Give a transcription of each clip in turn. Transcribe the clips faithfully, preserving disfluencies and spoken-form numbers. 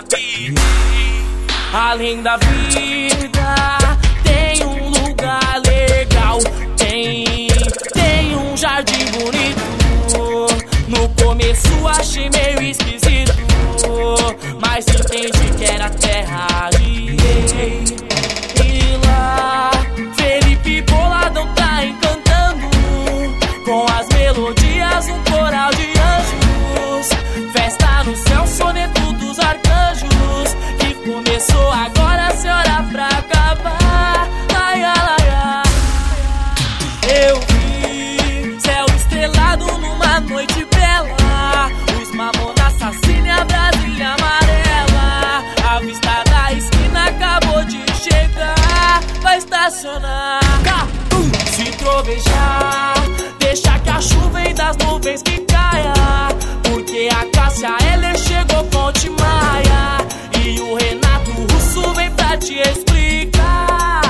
Além da vida, tem um lugar legal. Tem, tem um jardim bonito. No começo achei meio esquisito, mas entendi que era terra de rei. E lá, Felipe Boladão tá encantando com as melodias, um coral de anjos. Festa no céu, soneto dos arcanjos, que começou agora, sem hora pra acabar. Laia, laia. Eu vi céu estrelado numa noite bela, os Mamonas Assassinos e a Brasília amarela. A vista da esquina acabou de chegar, vai estacionar. Cabum! Se trovejar, deixa que a chuva vem das nuvens que caia, porque a Cássia Eller chegou com Tim Maia e o Renato Russo vem pra te explicar.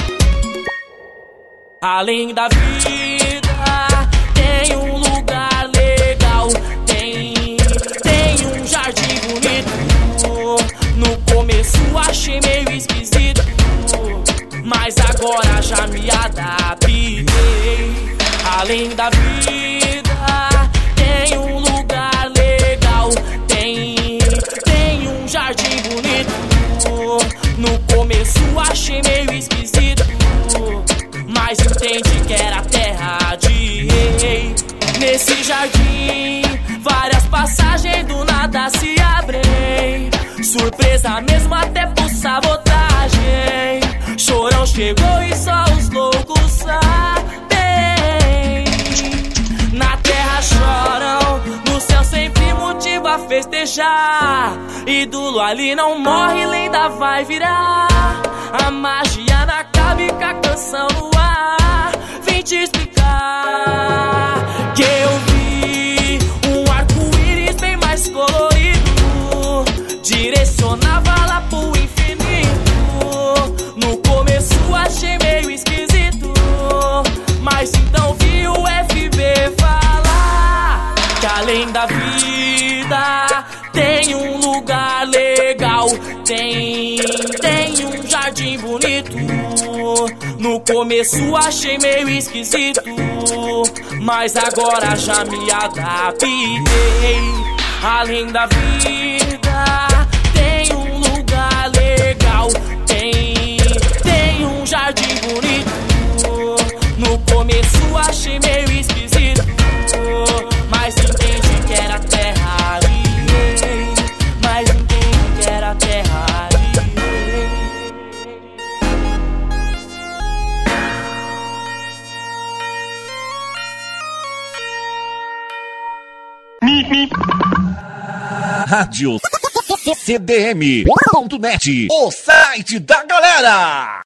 Além da vida, tem um lugar legal. Tem, tem um jardim bonito. No começo achei meio esquisito, mas agora já me adaptei. Além da vida, tem um lugar legal. Tem, tem um jardim bonito. No começo achei meio esquisito, mas entendi que era terra de rei. Nesse jardim, várias passagens do nada se abrem. Surpresa mesmo até por sabotagem. Chorão chegou e só os loucos sabem. Na terra choram, no céu sempre motivo a festejar. Ídolo ali não morre, lenda vai virar. A magia não acaba e com a canção no ar. Vim te explicar que eu vi um arco-íris bem mais colorido, direcionava lá pro infinito. No começo achei meio esquisito, mas então vi o F B falar que além da vida tem um lugar legal. Tem, tem um jardim bonito. No começo achei meio esquisito, mas agora já me adaptei. Além da vida, tem um lugar legal. Tem, tem um jardim bonito. No começo achei meio esquisito, mas entendi que era terra de rei. Mas entendi que era terra de rei. Rádio C D M ponto net, o site da galera.